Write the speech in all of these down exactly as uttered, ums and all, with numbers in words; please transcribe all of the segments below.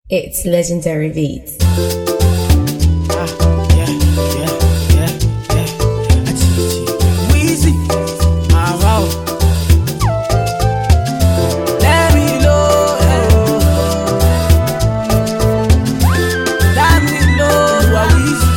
It's Legendary Beats. Ah, yeah, yeah, yeah, yeah. Weezy, ah, wow. Let me know, let me know, you are Weezy.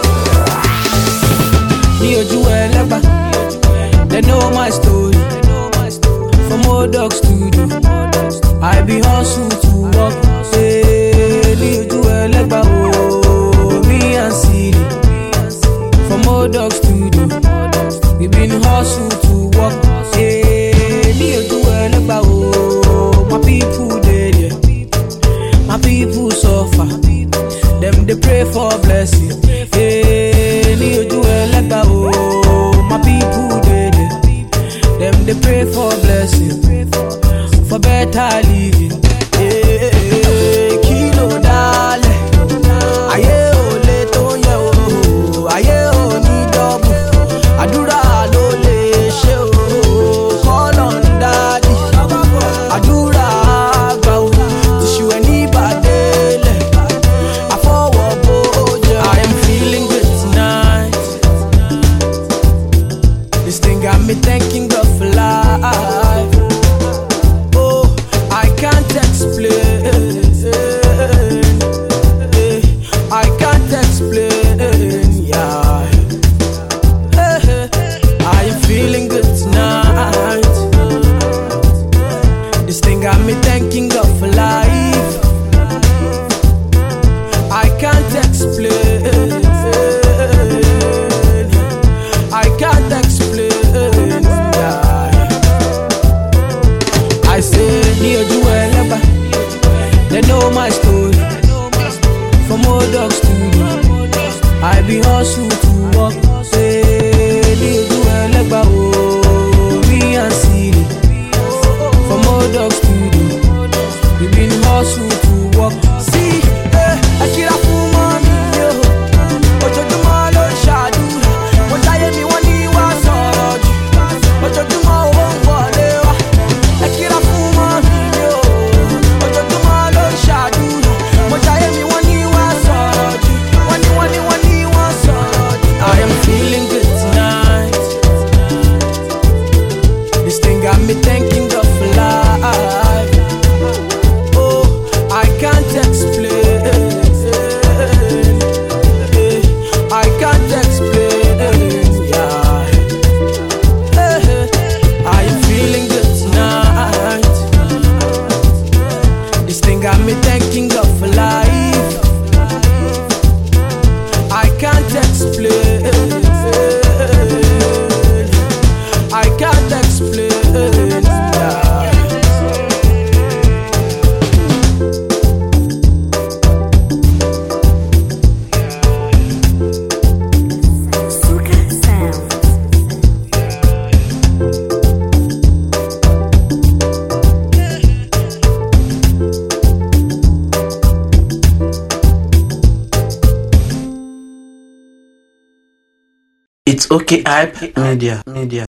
Me ojú ẹlẹ́gbà, they know my story. From old dog studio, I be hustle to work. Say, me ojú ẹlẹ́gbà, oh, me and Siri. From old dog studio, we been hustle to work. Say, me ojú ẹlẹ́gbà, oh, my people dey there, my people suffer. Them they pray for blessing. Hey, me ojú ẹlẹ́gbà, oh, my people dey there. Them they pray for blessing, for better living. Hey, kilo dale, aye o le to ye o, aye o ni double. Àdúrà ló lè ṣe o, call on daddy. Àdúrà àgbà o, tìṣù ẹni bàdélé. Àfọwọ́ bójá. I am feeling good tonight. This thing got me thanking God for life. Oh, I can't explain. I can't explain. Yeah. I am feeling good tonight. This thing got me thanking God for life. I can't explain. I can't explain. Yeah. I say, me ojú ẹlẹ́gbà, they know my story. From old dog studio, I be hustle to work. Say, me ojú ẹlẹ́gbà, oh, me and Siri. From old dog studio, we been hustle to work. See, eh, ẹ ṣíra fún mọ́mí yo, ojoojúmọ́ ló ń ṣàdúrà. Mo jáyé mi wọ́n ní wá sọ̀rọ̀ jù, ojoojúmọ́ owó ń wọlé wá. Ẹ ṣíra fún mọ́mí yo, ojoojúmọ́ ló ń ṣàdúrà. Mo jáyé mi wọ́n ní wá sọ̀rọ̀ jù, wọ́n ní wọ́n ní wọ́n ní wọ́n sọ̀rọ̀ jù. I am feeling good tonight. This thing got me thanking God for life. Oh, I can't explain. I can't explain. Yeah. I am feeling good tonight. This thing got me thanking God for life. I can't explain. I can't explain. Yeah. Suka Sound. It's okay, hype media, media.